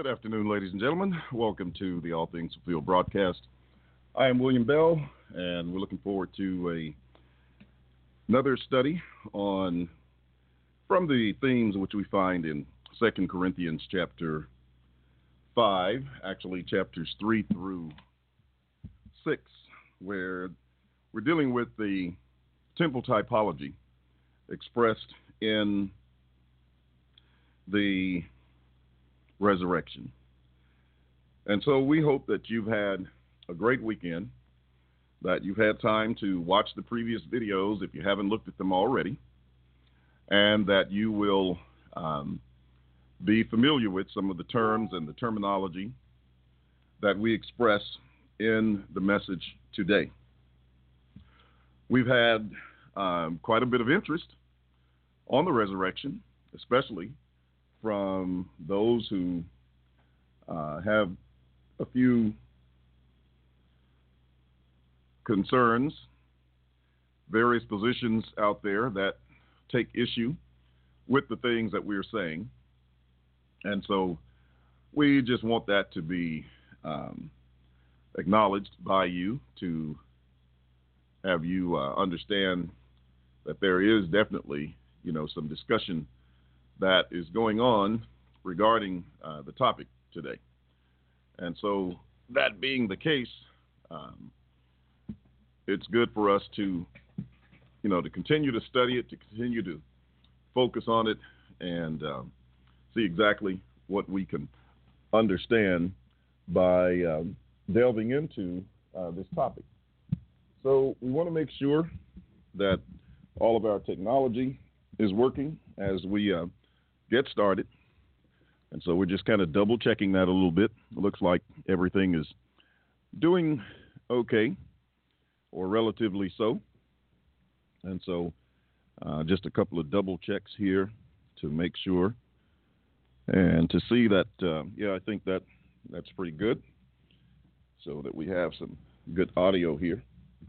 afternoon, ladies and gentlemen. Welcome to the All Things Fulfilled broadcast. I am William Bell, and we're looking forward to another study on from the themes which we find in 2 Corinthians chapter 5, actually chapters 3 through 6, where we're dealing with the temple typology expressed in the resurrection. And so we hope that you've had a great weekend, that you've had time to watch the previous videos if you haven't looked at them already, and that you will be familiar with some of the terms and the terminology that we express in the message today. We've had quite a bit of interest on the resurrection, especially from those who have a few concerns, various positions out there that take issue with the things that we're saying. And so we just want that to be acknowledged by you, to have you understand that there is definitely, some discussion that is going on regarding the topic today. And so that being the case, it's good for us to, to continue to study it, to continue to focus on it, and see exactly what we can understand by delving into this topic. So we want to make sure that all of our technology is working as we get started. And so we're just kind of double checking that a little bit. It looks like everything is doing okay, or relatively so. And so just a couple of double checks here to make sure and to see that, I think that's pretty good, so that we have some good audio here.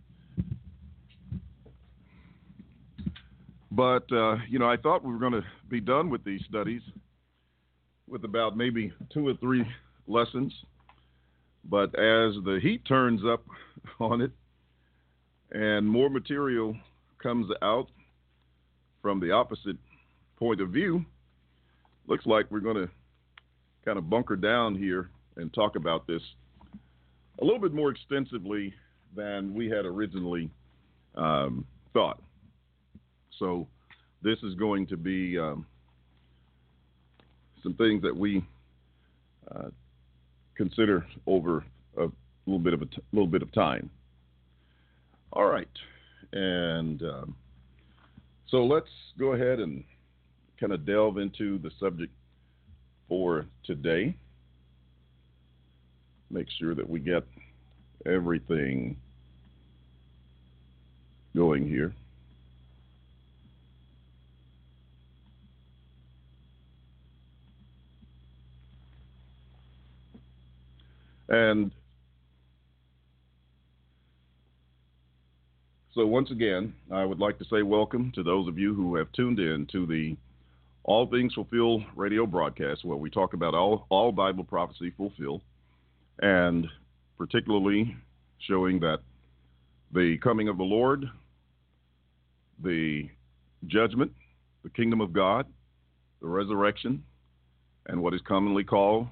But, I thought we were going to be done with these studies with about maybe 2 or 3 lessons. But as the heat turns up on it and more material comes out from the opposite point of view, looks like we're going to kind of bunker down here and talk about this a little bit more extensively than we had originally thought. So this is going to be some things that we consider over a little bit of time. All right, and so let's go ahead and kind of delve into the subject for today. Make sure that we get everything going here. And so once again, I would like to say welcome to those of you who have tuned in to the All Things Fulfilled radio broadcast, where we talk about all Bible prophecy fulfilled, and particularly showing that the coming of the Lord, the judgment, the kingdom of God, the resurrection, and what is commonly called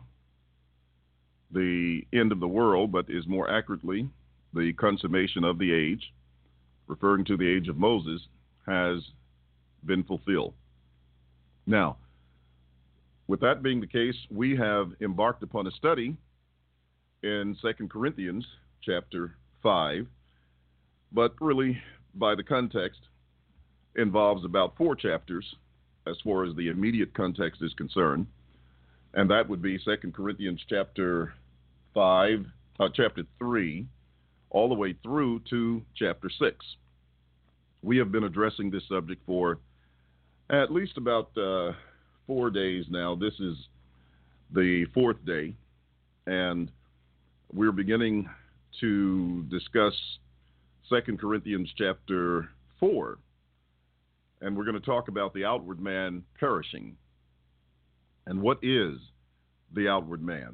the end of the world, but is more accurately the consummation of the age, referring to the age of Moses, has been fulfilled. Now, with that being the case, we have embarked upon a study in 2 Corinthians chapter 5, but really, by the context, involves about 4 chapters as far as the immediate context is concerned. And that would be 2 Corinthians chapter 3, all the way through to chapter 6. We have been addressing this subject for at least about 4 days now. This is the 4th day, and we're beginning to discuss 2 Corinthians chapter 4, and we're going to talk about the outward man perishing. And what is the outward man.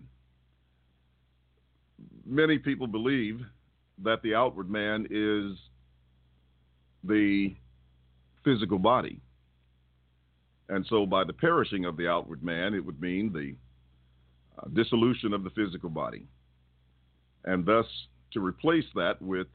Many people believe that the outward man is the physical body. And so by the perishing of the outward man, it would mean the dissolution of the physical body. And thus to replace that with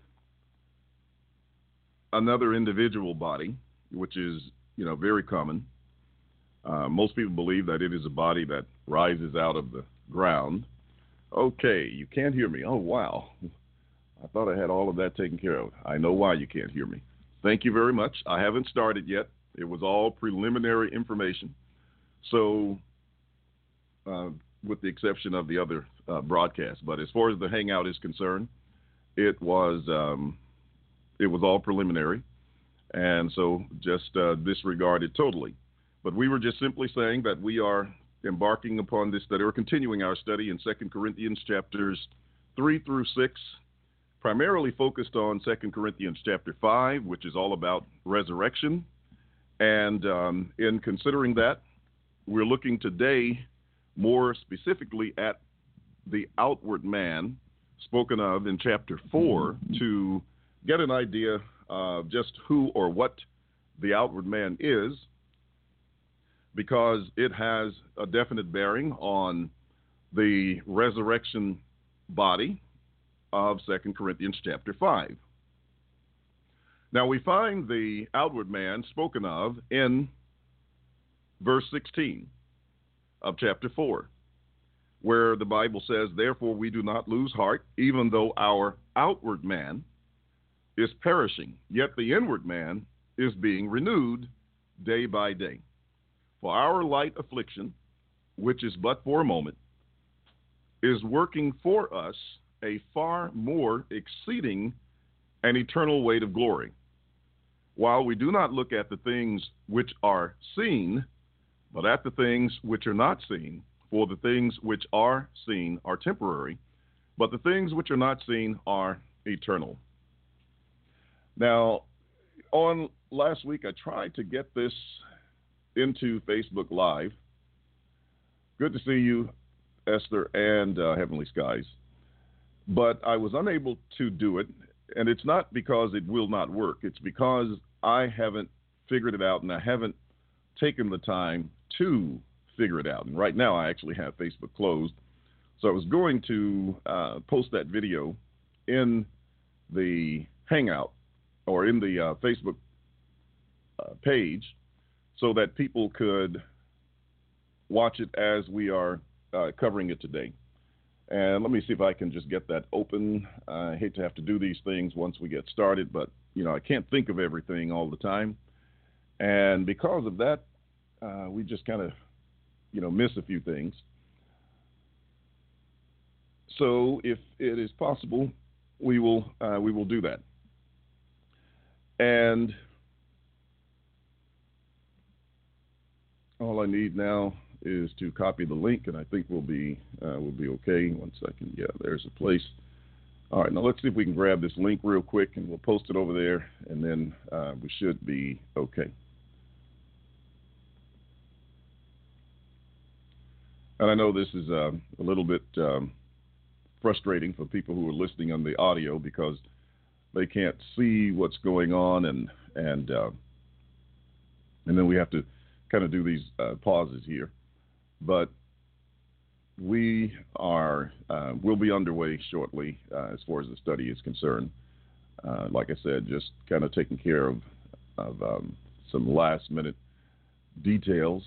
another individual body, which is, very common. Most people believe that it is a body that rises out of the ground. Okay, you can't hear me. Oh, wow. I thought I had all of that taken care of. I know why you can't hear me. Thank you very much. I haven't started yet. It was all preliminary information. So, with the exception of the other broadcast. But as far as the Hangout is concerned, it was all preliminary. And so just disregard it totally. But we were just simply saying that we are embarking upon this study, or continuing our study in 2 Corinthians chapters 3 through 6, primarily focused on 2 Corinthians chapter 5, which is all about resurrection. And in considering that, we're looking today more specifically at the outward man spoken of in chapter 4 to get an idea of just who or what the outward man is, because it has a definite bearing on the resurrection body of 2 Corinthians chapter 5. Now we find the outward man spoken of in verse 16 of chapter 4, where the Bible says, "Therefore we do not lose heart, even though our outward man is perishing, yet the inward man is being renewed day by day. For our light affliction, which is but for a moment, is working for us a far more exceeding and eternal weight of glory. While we do not look at the things which are seen, but at the things which are not seen. For the things which are seen are temporary, but the things which are not seen are eternal." Now, on last week, I tried to get this into Facebook Live. Good to see you, Esther and Heavenly Skies. But I was unable to do it, and it's not because it will not work. It's because I haven't figured it out, and I haven't taken the time to figure it out. And right now, I actually have Facebook closed. So I was going to post that video in the Hangout or in the Facebook page so that people could watch it as we are covering it today. And let me see if I can just get that open. I hate to have to do these things once we get started, but, I can't think of everything all the time. And because of that, we just kind of, miss a few things. So if it is possible, we will do that. And all I need now is to copy the link, and I think we'll be okay. 1 second. Yeah, there's a place. All right, now let's see if we can grab this link real quick, and we'll post it over there, and then we should be okay. And I know this is a little bit frustrating for people who are listening on the audio because they can't see what's going on, and then we have to kind of do these pauses here. But we are we'll be underway shortly as far as the study is concerned. Like I said, just kind of taking care of some last minute details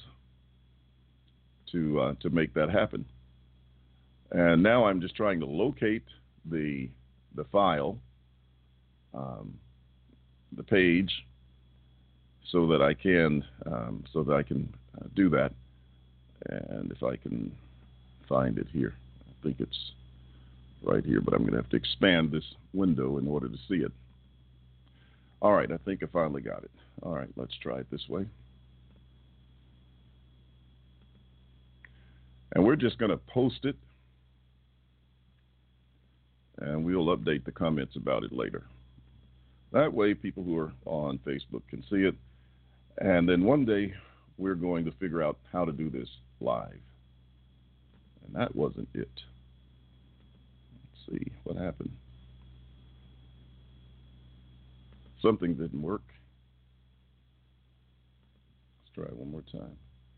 to make that happen. And now I'm just trying to locate the file, the page, so that I can do that. And if I can find it here, I think it's right here, but I'm going to have to expand this window in order to see it. All right, I think I finally got it. All right, let's try it this way. And we're just going to post it, and we'll update the comments about it later. That way people who are on Facebook can see it. And then one day we're going to figure out how to do this live. And that wasn't it. Let's see what happened. Something didn't work. Let's try it one more time.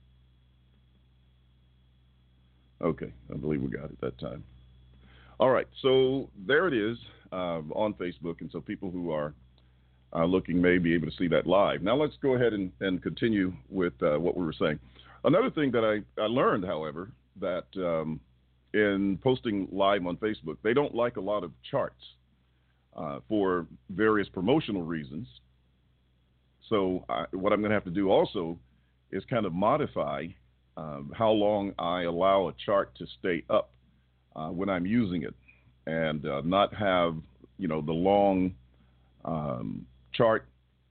Okay, I believe we got it that time. All right, so there it is on Facebook, and so people who are looking may be able to see that live. Now let's go ahead and continue with what we were saying. Another thing that I learned, however, that in posting live on Facebook, they don't like a lot of charts for various promotional reasons. So what I'm going to have to do also is kind of modify how long I allow a chart to stay up when I'm using it, and not have, the long chart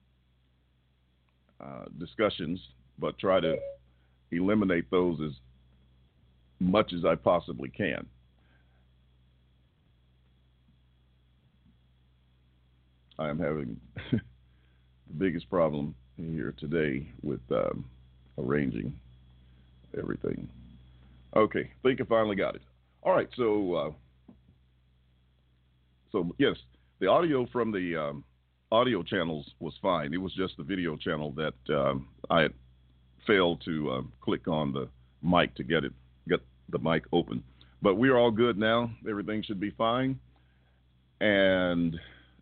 discussions, but try to eliminate those as much as I possibly can. I am having the biggest problem here today with arranging everything. Okay, I think I finally got it. All right, so yes, the audio from the audio channels was fine. It was just the video channel that I had failed to click on the mic to get the mic open. But we're all good now. Everything should be fine. And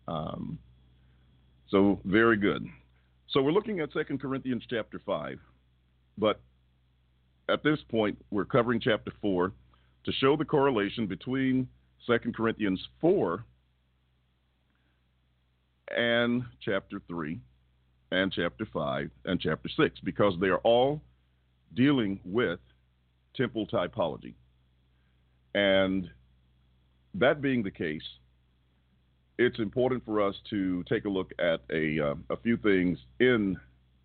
so very good. So we're looking at 2 Corinthians chapter 5. But at this point, we're covering chapter 4 to show the correlation between 2 Corinthians 4 and chapter 3 and chapter 5 and chapter 6, because they are all dealing with temple typology. And that being the case, it's important for us to take a look at a few things in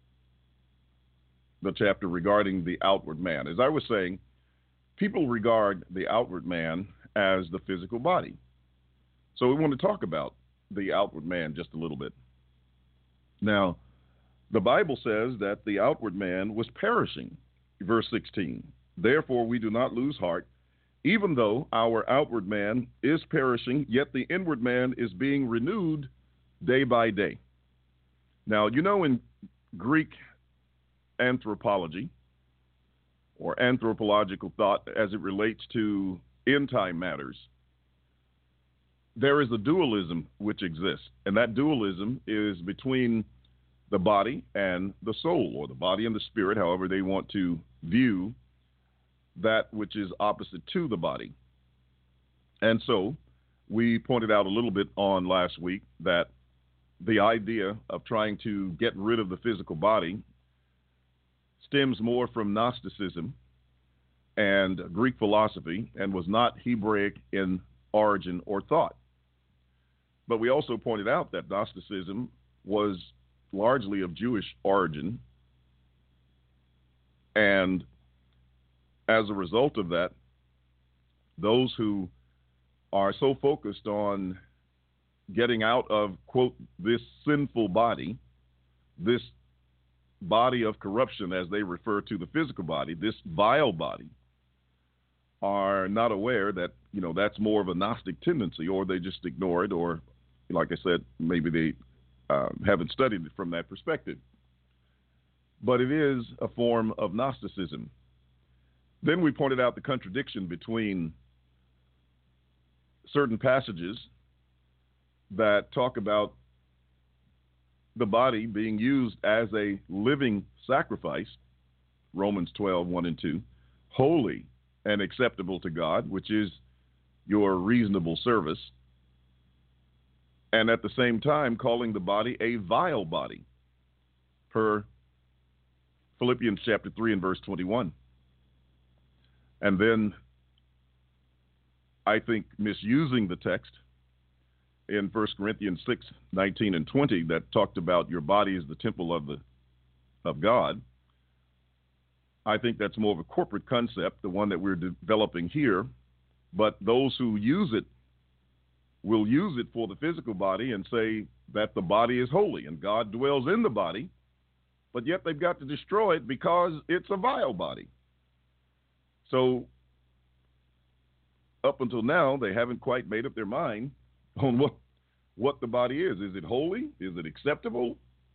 the chapter regarding the outward man. As I was saying, people regard the outward man as the physical body. So we want to talk about the outward man just a little bit. Now, the Bible says that the outward man was perishing. Verse 16, therefore we do not lose heart, even though our outward man is perishing, yet the inward man is being renewed day by day. Now, in Greek anthropology or anthropological thought as it relates to end-time matters, there is a dualism which exists, and that dualism is between the body and the soul, or the body and the spirit, however they want to view that which is opposite to the body. And so we pointed out a little bit on last week that the idea of trying to get rid of the physical body stems more from Gnosticism and Greek philosophy and was not Hebraic in origin or thought. But we also pointed out that Gnosticism was largely of Jewish origin, and as a result of that, those who are so focused on getting out of, quote, this sinful body, this body of corruption, as they refer to the physical body, this vile body, are not aware that, that's more of a Gnostic tendency, or they just ignore it, or, like I said, maybe they haven't studied it from that perspective. But it is a form of Gnosticism. Then we pointed out the contradiction between certain passages that talk about the body being used as a living sacrifice, Romans 12:1 and 2, holy and acceptable to God, which is your reasonable service, and at the same time calling the body a vile body, per Philippians chapter 3 and verse 21. And then I think misusing the text in 1 Corinthians 6:19 and 20 that talked about your body is the temple of God. I think that's more of a corporate concept, the one that we're developing here. But those who use it will use it for the physical body and say that the body is holy and God dwells in the body, but yet they've got to destroy it because it's a vile body. So up until now, they haven't quite made up their mind on what the body is. Is it holy? Is it acceptable?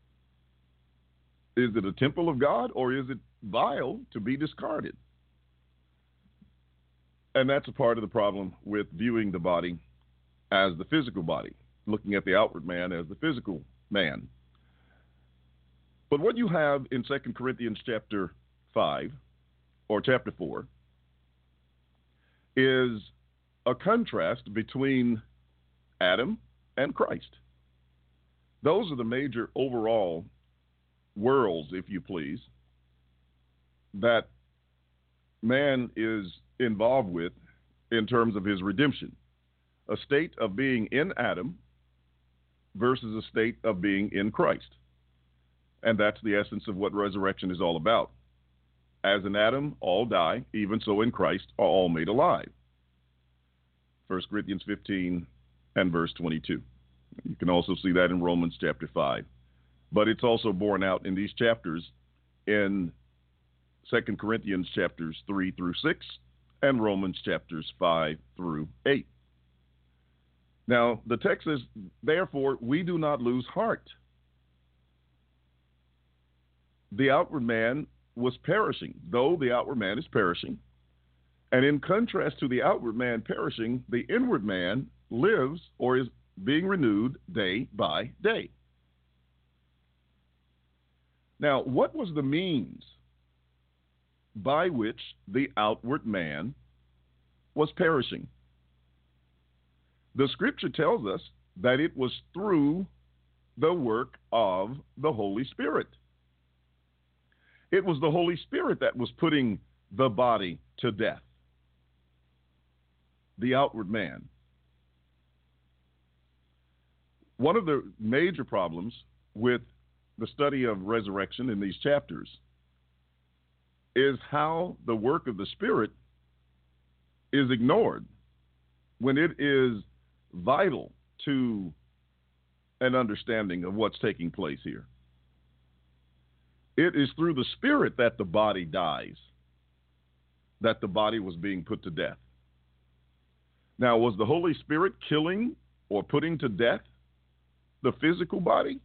Is it a temple of God, or is it vile to be discarded? And that's a part of the problem with viewing the body as the physical body, looking at the outward man as the physical man. But what you have in 2 Corinthians chapter 5 or chapter 4 is a contrast between Adam and Christ. Those are the major overall worlds, if you please, that man is involved with in terms of his redemption. A state of being in Adam versus a state of being in Christ. And that's the essence of what resurrection is all about. As in Adam, all die, even so in Christ are all made alive. 1 Corinthians 15 and verse 22. You can also see that in Romans chapter 5. But it's also borne out in these chapters in 2 Corinthians chapters 3 through 6 and Romans chapters 5 through 8. Now, the text says, therefore, we do not lose heart. The outward man was perishing, though the outward man is perishing. And in contrast to the outward man perishing, the inward man lives or is being renewed day by day. Now, what was the means by which the outward man was perishing? The scripture tells us that it was through the work of the Holy Spirit. It was the Holy Spirit that was putting the body to death, the outward man. One of the major problems with the study of resurrection in these chapters is how the work of the Spirit is ignored when it is vital to an understanding of what's taking place here. It is through the Spirit that the body dies, that the body was being put to death. Now, was the Holy Spirit killing or putting to death the physical body?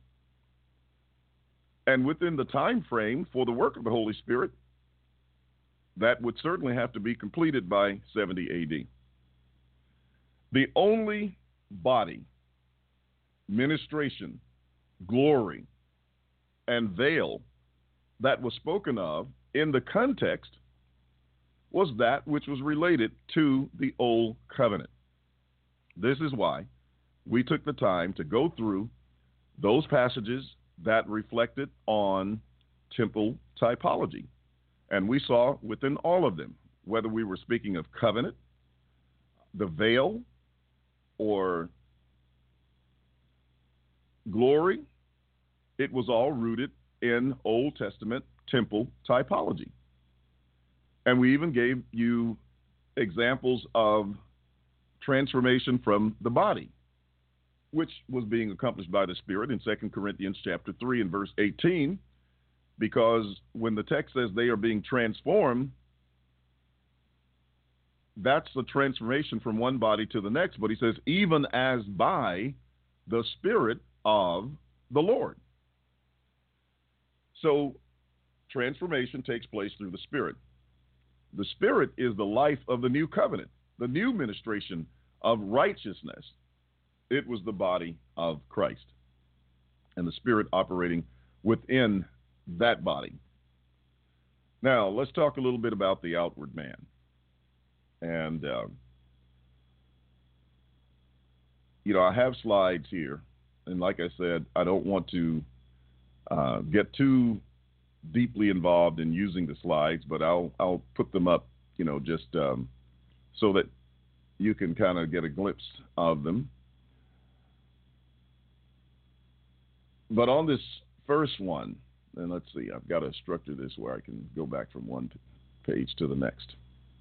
And within the time frame for the work of the Holy Spirit, that would certainly have to be completed by 70 AD. The only body, ministration, glory, and veil that was spoken of in the context was that which was related to the Old Covenant. This is why we took the time to go through those passages that reflected on temple typology. And we saw within all of them, whether we were speaking of covenant, the veil, or glory, it was all rooted in Old Testament temple typology. And we even gave you examples of transformation from the body, which was being accomplished by the Spirit in 2 Corinthians chapter 3 and verse 18, because when the text says they are being transformed, that's the transformation from one body to the next. But he says, even as by the Spirit of the Lord. So transformation takes place through the Spirit. The Spirit is the life of the new covenant, the new ministration of righteousness. It was the body of Christ and the Spirit operating within that body. Now, let's talk a little bit about the outward man. And, I have slides here. And like I said, I don't want to get too deeply involved in using the slides, but I'll put them up, just so that you can kind of get a glimpse of them. But on this first one, and let's see, I've got to structure this where I can go back from one page to the next.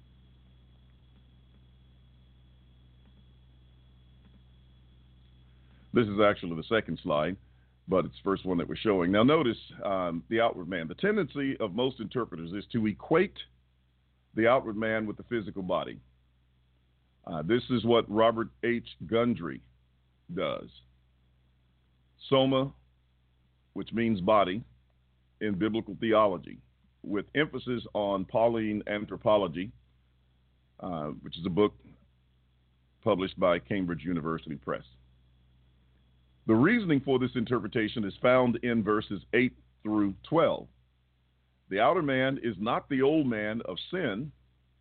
This is actually the second slide, but it's the first one that we're showing. Now notice the outward man. The tendency of most interpreters is to equate the outward man with the physical body. This is what Robert H. Gundry does. Soma, which means body, in biblical theology, with emphasis on Pauline anthropology, which is a book published by Cambridge University Press. The reasoning for this interpretation is found in verses 8 through 12. The outer man is not the old man of sin,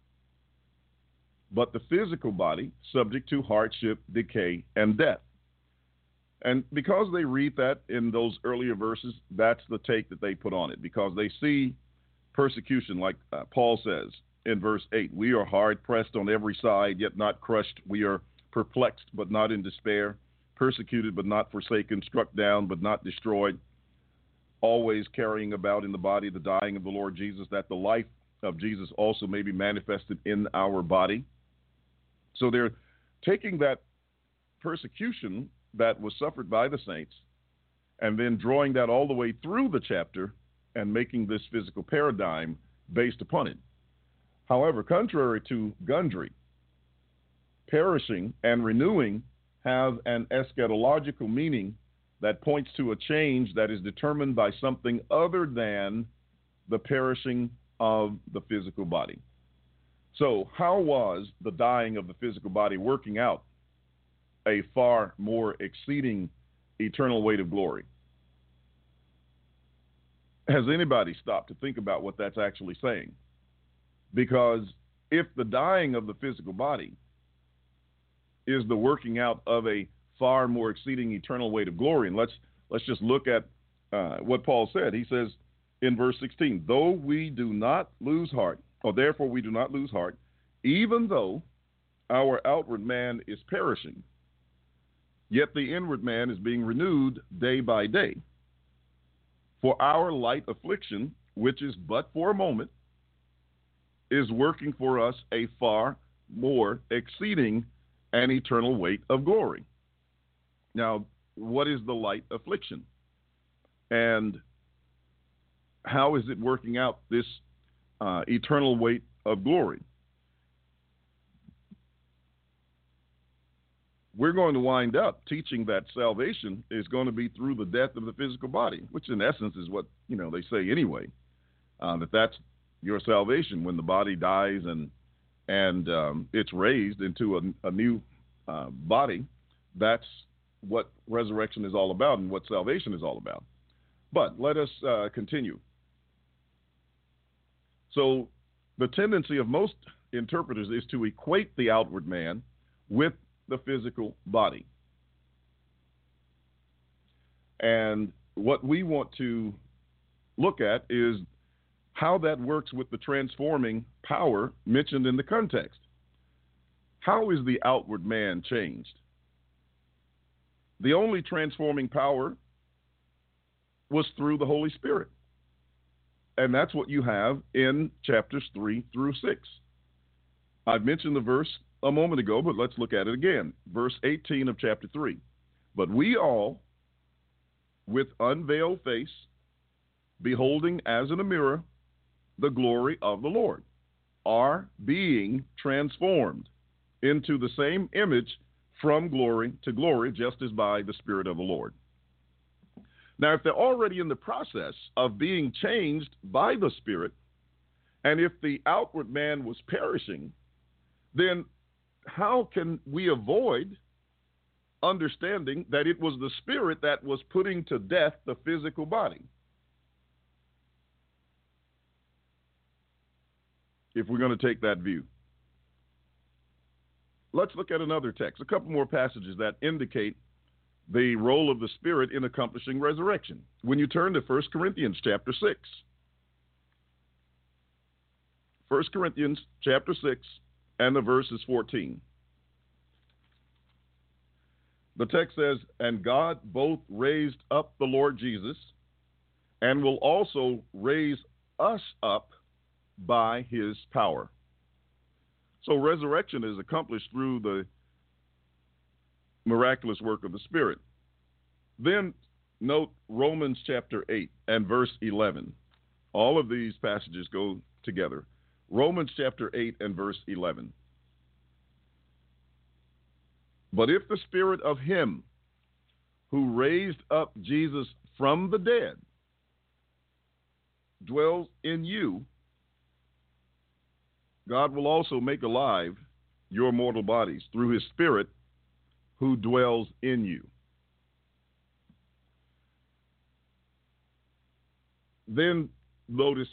but the physical body subject to hardship, decay, and death. And because they read that in those earlier verses, that's the take that they put on it, because they see persecution, like Paul says in verse 8, we are hard pressed on every side, yet not crushed. We are perplexed, but not in despair, persecuted, but not forsaken, struck down, but not destroyed, always carrying about in the body the dying of the Lord Jesus, that the life of Jesus also may be manifested in our body. So they're taking that persecution that was suffered by the saints and then drawing that all the way through the chapter and making this physical paradigm based upon it. However, contrary to Gundry, perishing and renewing have an eschatological meaning that points to a change that is determined by something other than the perishing of the physical body. So how was the dying of the physical body working out a far more exceeding eternal weight of glory? Has anybody stopped to think about what that's actually saying? Because if the dying of the physical body is the working out of a far more exceeding eternal weight of glory, and let's just look at what Paul said. He says in verse 16, though we do not lose heart, or therefore we do not lose heart, even though our outward man is perishing, yet the inward man is being renewed day by day. For our light affliction, which is but for a moment, is working for us a far more exceeding and eternal weight of glory. Now, what is the light affliction? And how is it working out this eternal weight of glory? We're going to wind up teaching that salvation is going to be through the death of the physical body, which in essence is what, they say anyway, that's your salvation when the body dies and it's raised into a new body. That's what resurrection is all about and what salvation is all about. But let us continue. So the tendency of most interpreters is to equate the outward man with the physical body. And what we want to look at is how that works with the transforming power mentioned in the context. How is the outward man changed? The only transforming power was through the Holy Spirit. And that's what you have in chapters 3 through 6. I've mentioned the verse a moment ago, but let's look at it again. Verse 18 of chapter 3. But we all, with unveiled face, beholding as in a mirror the glory of the Lord, are being transformed into the same image from glory to glory, just as by the Spirit of the Lord. Now, if they're already in the process of being changed by the Spirit, and if the outward man was perishing, then how can we avoid understanding that it was the Spirit that was putting to death the physical body? If we're going to take that view. Let's look at another text, a couple more passages that indicate the role of the Spirit in accomplishing resurrection. When you turn to 1 Corinthians chapter 6. 1 Corinthians chapter 6 and the verse is 14. The text says, and God both raised up the Lord Jesus and will also raise us up by his power. So resurrection is accomplished through the miraculous work of the Spirit. Then note Romans chapter 8 and verse 11. All of these passages go together. Romans chapter 8 and verse 11. But if the spirit of him who raised up Jesus from the dead dwells in you, God will also make alive your mortal bodies through his spirit who dwells in you. Then notice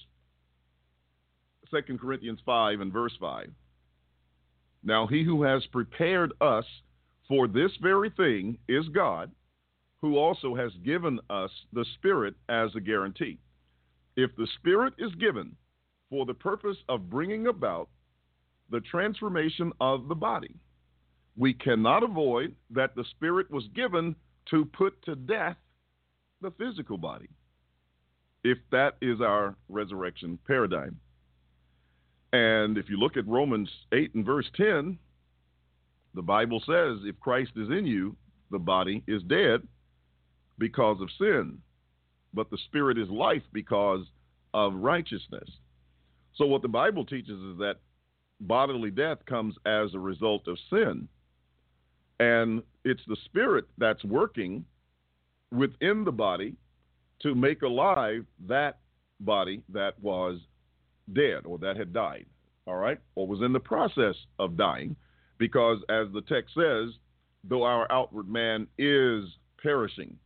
2 Corinthians 5 and verse 5. Now he who has prepared us for this very thing is God, who also has given us the Spirit as a guarantee. If the Spirit is given for the purpose of bringing about the transformation of the body, we cannot avoid that the Spirit was given to put to death the physical body, if that is our resurrection paradigm. And if you look at Romans 8 and verse 10, the Bible says, if Christ is in you, the body is dead because of sin, but the spirit is life because of righteousness. So what the Bible teaches is that bodily death comes as a result of sin. And it's the spirit that's working within the body to make alive that body that was dead or that had died, all right, or was in the process of dying, because as the text says, though our outward man is perishing.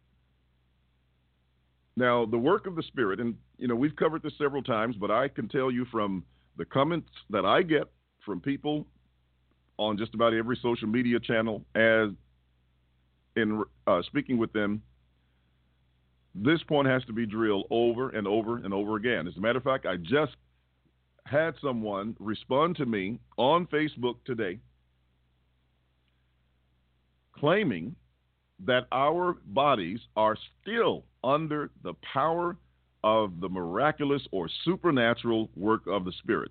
Now, the work of the Spirit, and, we've covered this several times, but I can tell you from the comments that I get from people on just about every social media channel as in speaking with them, this point has to be drilled over and over and over again. As a matter of fact, I just had someone respond to me on Facebook today claiming that our bodies are still under the power of the miraculous or supernatural work of the Spirit,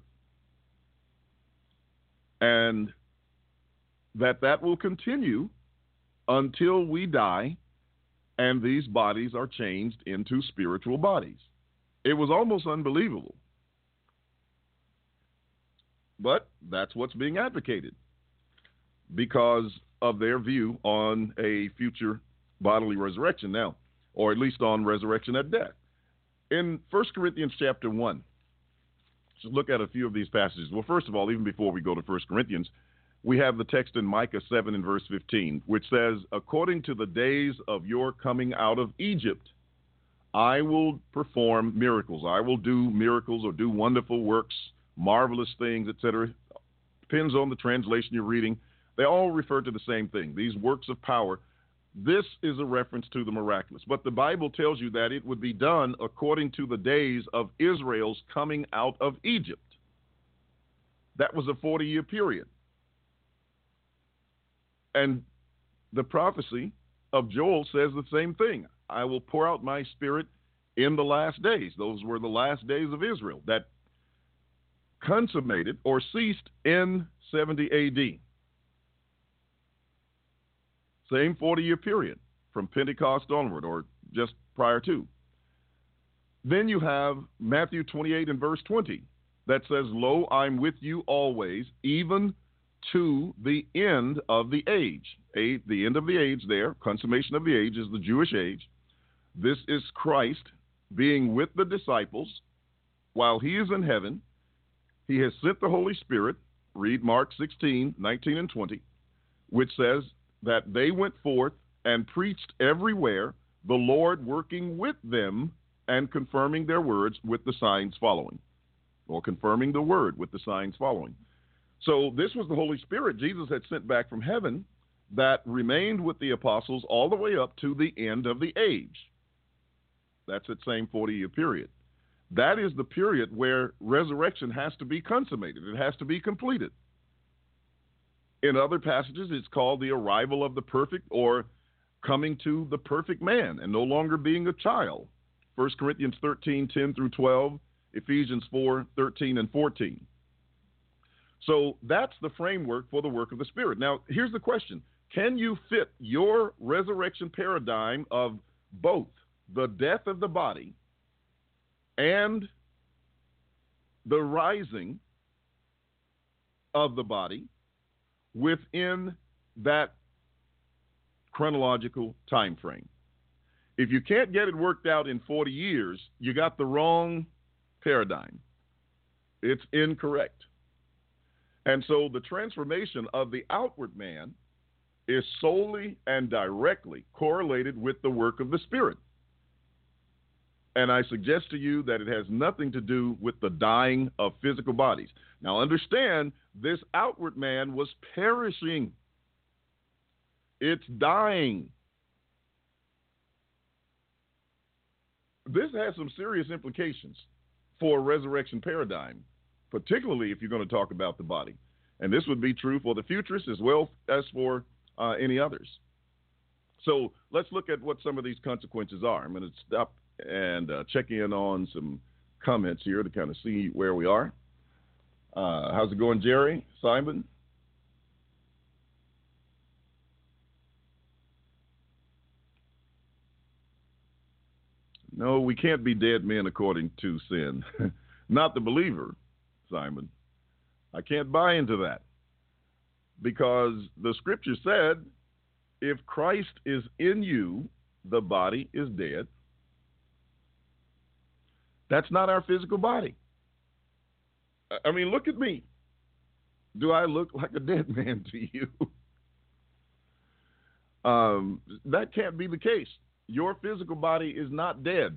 and that will continue until we die and these bodies are changed into spiritual bodies. It was almost unbelievable. But that's what's being advocated because of their view on a future bodily resurrection now, or at least on resurrection at death. In 1 Corinthians chapter 1, let's look at a few of these passages. Well, first of all, even before we go to 1 Corinthians, we have the text in Micah 7 and verse 15, which says, according to the days of your coming out of Egypt, I will perform miracles. I will do miracles or do wonderful works, marvelous things, etc. Depends on the translation you're reading. They all refer to the same thing, these works of power. This is a reference to the miraculous. But the Bible tells you that it would be done according to the days of Israel's coming out of Egypt. That was a 40-year period. And the prophecy of Joel says the same thing. I will pour out my spirit in the last days. Those were the last days of Israel that consummated or ceased in 70 A.D. Same 40-year period from Pentecost onward or just prior to. Then you have Matthew 28 and verse 20 that says, lo, I'm with you always, even to the end of the age. The end of the age there, consummation of the age, is the Jewish age. This is Christ being with the disciples while he is in heaven. He has sent the Holy Spirit, read Mark 16, 19 and 20, which says that they went forth and preached everywhere, the Lord working with them and confirming their words with the signs following, or confirming the word with the signs following. So this was the Holy Spirit Jesus had sent back from heaven that remained with the apostles all the way up to the end of the age. That's that same 40-year period. That is the period where resurrection has to be consummated. It has to be completed. In other passages, it's called the arrival of the perfect, or coming to the perfect man and no longer being a child. 1 Corinthians 13, 10 through 12, Ephesians 4, 13 and 14. So that's the framework for the work of the Spirit. Now, here's the question. Can you fit your resurrection paradigm of both the death of the body and the rising of the body within that chronological time frame. If you can't get it worked out in 40 years, you got the wrong paradigm. It's incorrect. And so the transformation of the outward man is solely and directly correlated with the work of the Spirit. And I suggest to you that it has nothing to do with the dying of physical bodies. Now understand, this outward man was perishing. It's dying. This has some serious implications for a resurrection paradigm, particularly if you're going to talk about the body. And this would be true for the futurists as well as for any others. So let's look at what some of these consequences are. I'm going to stop and check in on some comments here to kind of see where we are. How's it going, Jerry? Simon? No, we can't be dead men according to sin. Not the believer, Simon. I can't buy into that. Because the scripture said, if Christ is in you, the body is dead. That's not our physical body. I mean, look at me. Do I look like a dead man to you? That can't be the case. Your physical body is not dead.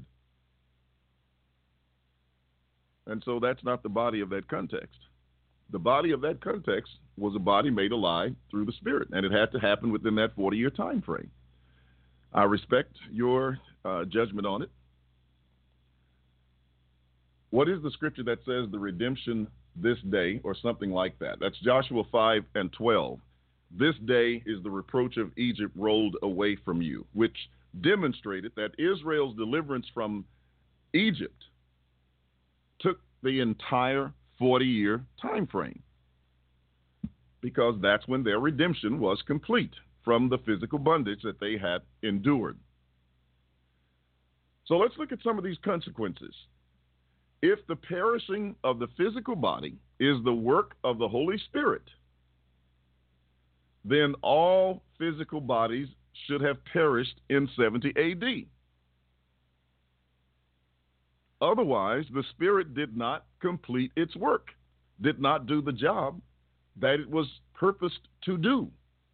And so that's not the body of that context. The body of that context was a body made alive through the Spirit, and it had to happen within that 40-year time frame. I respect your judgment on it. What is the scripture that says the redemption this day, or something like that? That's Joshua 5:12. This day is the reproach of Egypt rolled away from you, which demonstrated that Israel's deliverance from Egypt took the entire 40-year time frame, because that's when their redemption was complete from the physical bondage that they had endured. So let's look at some of these consequences. If the perishing of the physical body is the work of the Holy Spirit, then all physical bodies should have perished in 70 AD. Otherwise, the Spirit did not complete its work, did not do the job that it was purposed to do.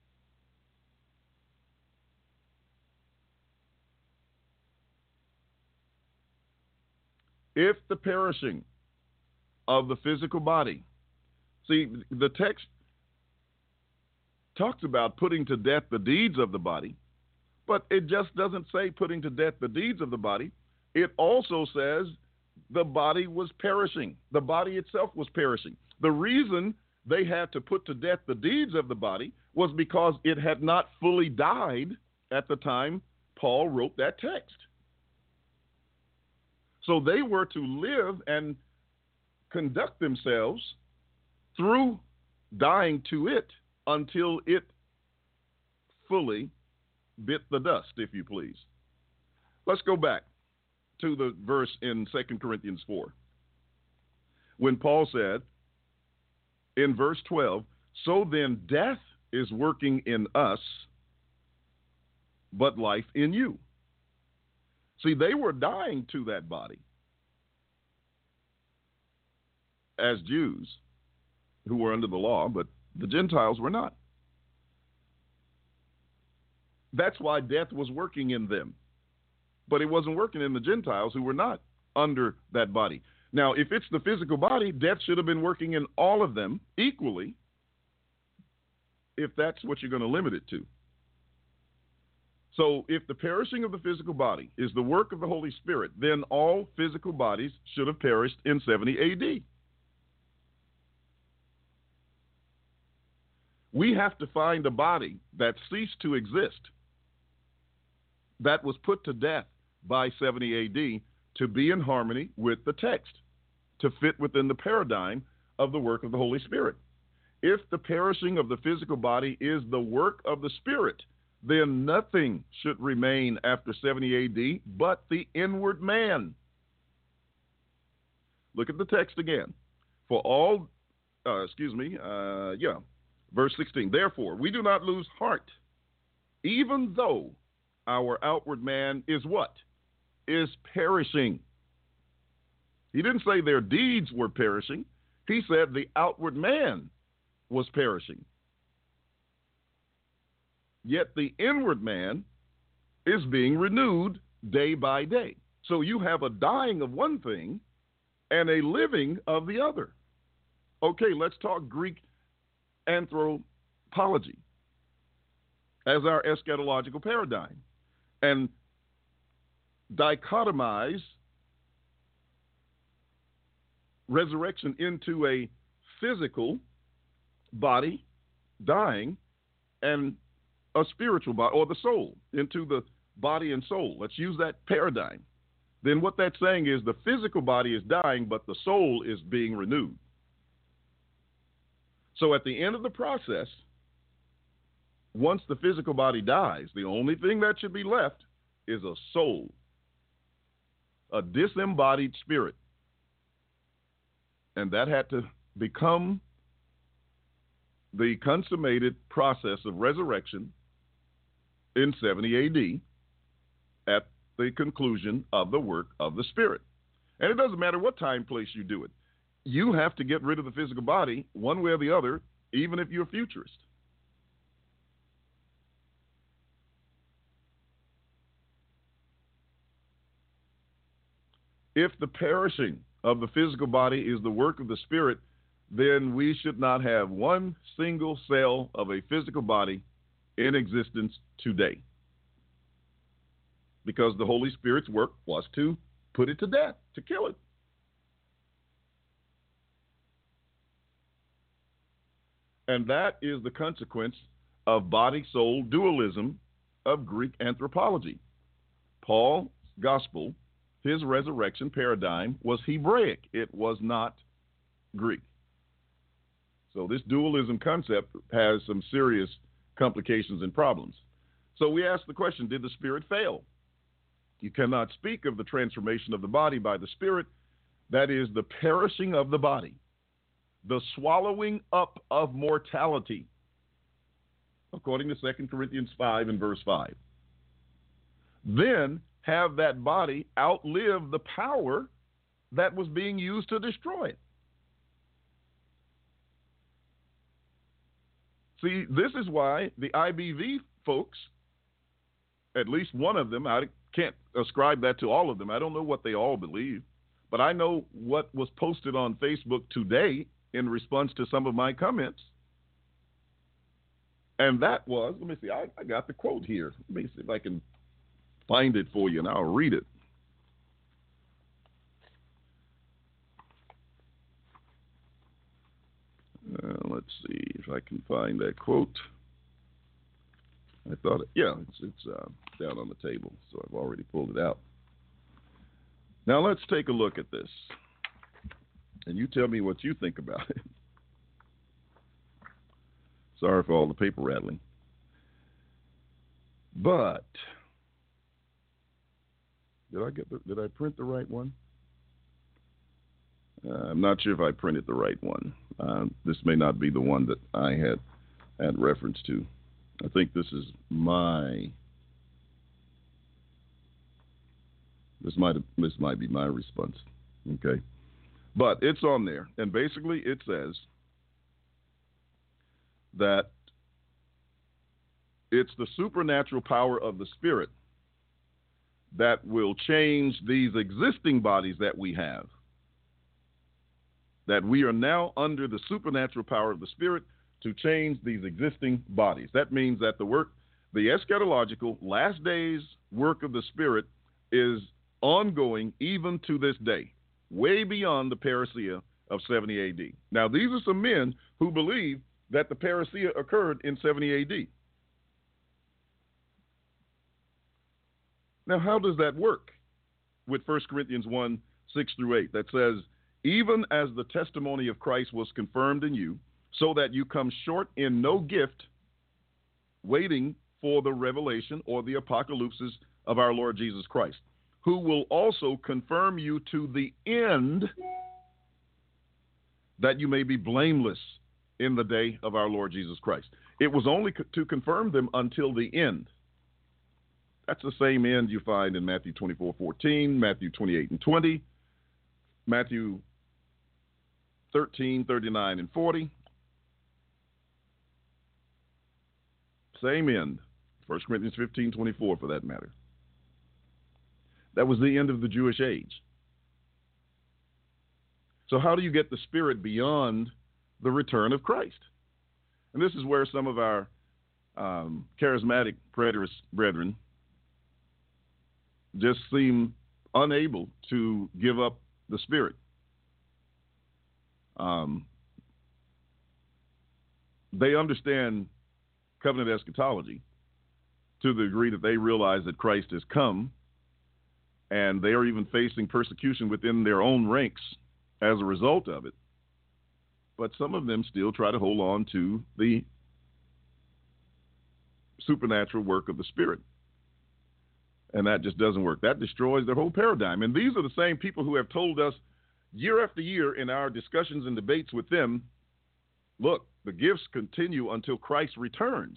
If the perishing of the physical body, see, the text talks about putting to death the deeds of the body, but it just doesn't say putting to death the deeds of the body. It also says the body was perishing. The body itself was perishing. The reason they had to put to death the deeds of the body was because it had not fully died at the time Paul wrote that text. So they were to live and conduct themselves through dying to it until it fully bit the dust, if you please. Let's go back to the verse in 2 Corinthians 4. When Paul said in verse 12, so then death is working in us, but life in you. See, they were dying to that body as Jews who were under the law, but the Gentiles were not. That's why death was working in them. But it wasn't working in the Gentiles who were not under that body. Now, if it's the physical body, death should have been working in all of them equally, if that's what you're going to limit it to. So if the perishing of the physical body is the work of the Holy Spirit, then all physical bodies should have perished in 70 AD. We have to find a body that ceased to exist, that was put to death by 70 AD, to be in harmony with the text, to fit within the paradigm of the work of the Holy Spirit. If the perishing of the physical body is the work of the Spirit, then nothing should remain after 70 AD but the inward man. Look at the text again. Verse 16. Therefore, we do not lose heart. even though our outward man is what? Is perishing. He didn't say their deeds were perishing. He said the outward man was perishing. Yet the inward man is being renewed day by day. So you have a dying of one thing and a living of the other. Okay, let's talk Greek anthropology as our eschatological paradigm and dichotomize resurrection into a physical body dying and a spiritual body, or the soul, into the body and soul. Let's use that paradigm. Then what that's saying is the physical body is dying, but the soul is being renewed. So at the end of the process, once the physical body dies, the only thing that should be left is a soul, a disembodied spirit. And that had to become the consummated process of resurrection in 70 AD at the conclusion of the work of the Spirit. And it doesn't matter what time, place you do it. You have to get rid of the physical body one way or the other, even if you're a futurist. If the perishing of the physical body is the work of the Spirit, then we should not have one single cell of a physical body in existence today. Because the Holy Spirit's work was to put it to death, to kill it. And that is the consequence of body-soul dualism of Greek anthropology. Paul's gospel, his resurrection paradigm, was Hebraic. It was not Greek. So this dualism concept has some serious complications and problems. So we ask the question, did the Spirit fail? You cannot speak of the transformation of the body by the Spirit. That is the perishing of the body, the swallowing up of mortality, according to 2 Corinthians 5 and verse 5. Then have that body outlive the power that was being used to destroy it. See, this is why the IBV folks, at least one of them, I can't ascribe that to all of them. I don't know what they all believe, but I know what was posted on Facebook today in response to some of my comments. And that was, let me see, I got the quote here. Let me see if I can find it for you, and I'll read it. Let's see if I can find that quote. I thought, it's down on the table, so I've already pulled it out. Now let's take a look at this, and you tell me what you think about it. Sorry for all the paper rattling. But did I print the right one? I'm not sure if I printed the right one. This may not be the one that I had reference to. I think this might be my response. Okay. But it's on there. And basically it says that it's the supernatural power of the Spirit that will change these existing bodies that we have. That we are now under the supernatural power of the Spirit to change these existing bodies. That means that the eschatological last days work of the Spirit is ongoing even to this day, way beyond the parousia of 70 AD. Now, these are some men who believe that the parousia occurred in 70 AD. Now, how does that work with 1 Corinthians 1, 6 through 8 that says, even as the testimony of Christ was confirmed in you, so that you come short in no gift, waiting for the revelation or the apocalypse of our Lord Jesus Christ, who will also confirm you to the end, that you may be blameless in the day of our Lord Jesus Christ. It was only to confirm them until the end. That's the same end you find in Matthew 24:14, Matthew 28:20, Matthew 13:39 and 40. Same end. 1 Corinthians 15:24 for that matter. That was the end of the Jewish age. So how do you get the Spirit beyond the return of Christ? And this is where some of our charismatic preterist brethren just seem unable to give up the Spirit. They understand covenant eschatology to the degree that they realize that Christ has come, and they are even facing persecution within their own ranks as a result of it. But some of them still try to hold on to the supernatural work of the Spirit. And that just doesn't work. That destroys their whole paradigm. And these are the same people who have told us year after year in our discussions and debates with them, look, the gifts continue until Christ returns.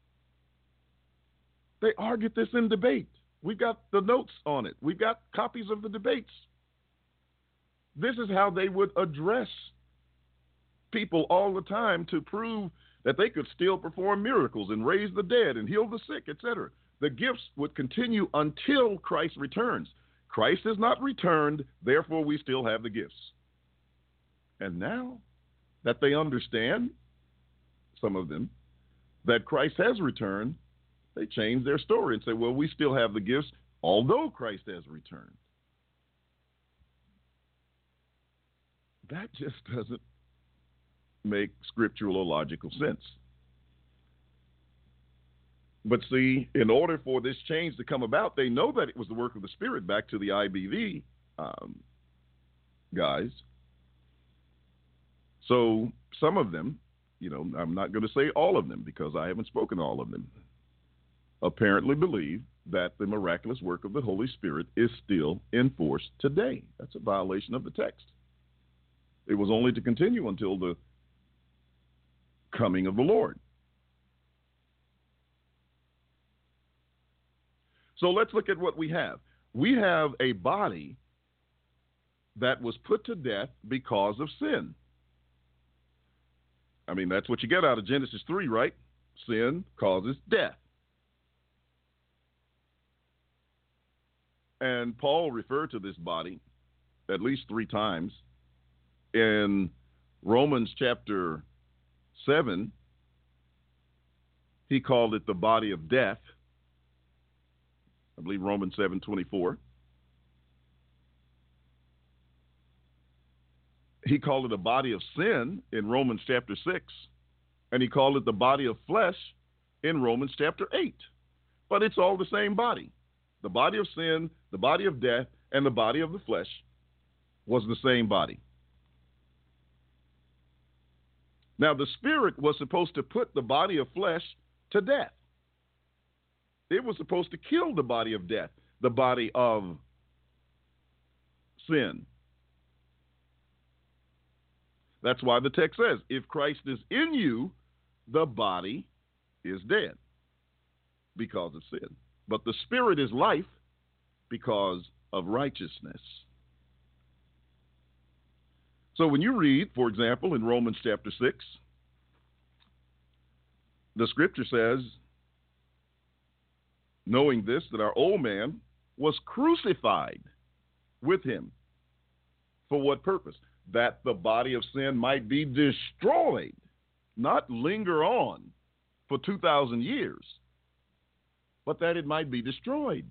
They argued this in debate. We've got the notes on it. We've got copies of the debates. This is how they would address people all the time to prove that they could still perform miracles and raise the dead and heal the sick, etc. The gifts would continue until Christ returns. Christ has not returned, therefore we still have the gifts. And now that they understand, some of them, that Christ has returned, they change their story and say, well, we still have the gifts, although Christ has returned. That just doesn't make scriptural or logical sense. But see, in order for this change to come about, they know that it was the work of the Spirit, back to the IBV guys. So some of them, I'm not going to say all of them because I haven't spoken to all of them, apparently believe that the miraculous work of the Holy Spirit is still in force today. That's a violation of the text. It was only to continue until the coming of the Lord. So let's look at what we have. We have a body that was put to death because of sin. I mean, that's what you get out of Genesis 3, right? Sin causes death. And Paul referred to this body at least 3 times. In Romans chapter 7, he called it the body of death. I believe Romans 7:24. He called it a body of sin in Romans chapter 6. And he called it the body of flesh in Romans chapter 8. But it's all the same body. The body of sin, the body of death, and the body of the flesh was the same body. Now, the Spirit was supposed to put the body of flesh to death. It was supposed to kill the body of death, the body of sin. That's why the text says, if Christ is in you, the body is dead because of sin. But the Spirit is life because of righteousness. So when you read, for example, in Romans chapter 6, the scripture says, knowing this, that our old man was crucified with him. For what purpose? That the body of sin might be destroyed, not linger on for 2,000 years, but that it might be destroyed.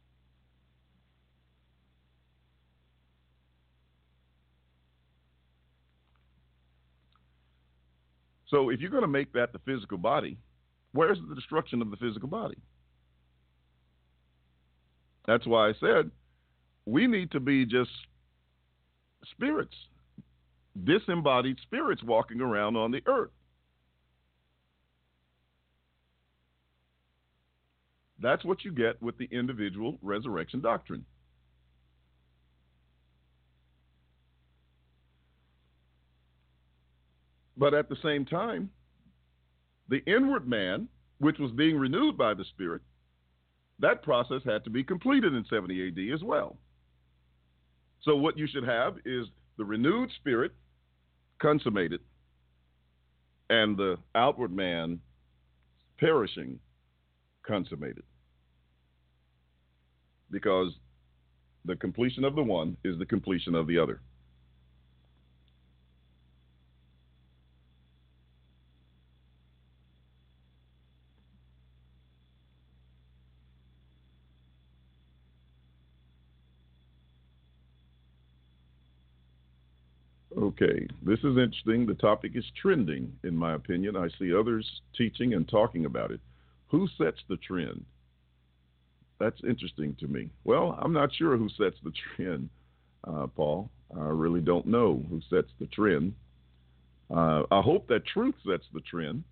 So if you're going to make that the physical body, where's the destruction of the physical body? That's why I said we need to be just spirits, disembodied spirits walking around on the earth. That's what you get with the individual resurrection doctrine. But at the same time, the inward man, which was being renewed by the Spirit, that process had to be completed in 70 AD as well. So what you should have is the renewed spirit consummated and the outward man perishing consummated. Because the completion of the one is the completion of the other. Okay, this is interesting. The topic is trending, in my opinion. I see others teaching and talking about it. Who sets the trend? That's interesting to me. Well, I'm not sure who sets the trend, Paul. I really don't know who sets the trend. I hope that truth sets the trend.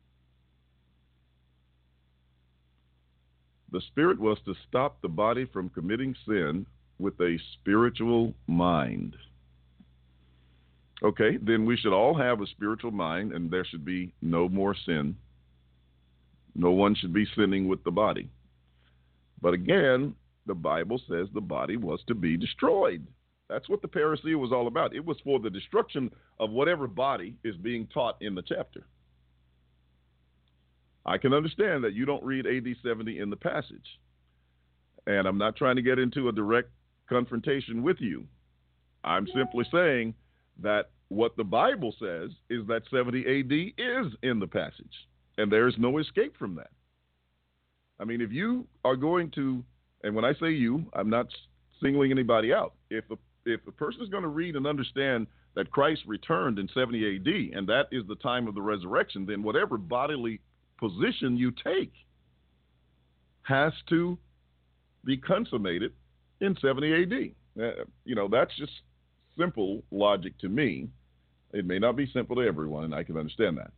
The Spirit was to stop the body from committing sin with a spiritual mind. Okay, then we should all have a spiritual mind, and there should be no more sin. No one should be sinning with the body. But again, the Bible says the body was to be destroyed. That's what the parousia was all about. It was for the destruction of whatever body is being taught in the chapter. I can understand that you don't read AD 70 in the passage, and I'm not trying to get into a direct confrontation with you. I'm simply saying that what the Bible says is that 70 AD is in the passage, and there's no escape from that. I mean, if you are going to, and when I say you, I'm not singling anybody out. If a person is going to read and understand that Christ returned in 70 AD, and that is the time of the resurrection, then whatever bodily position you take has to be consummated in 70 AD. That's just simple logic to me. It may not be simple to everyone, and I can understand that.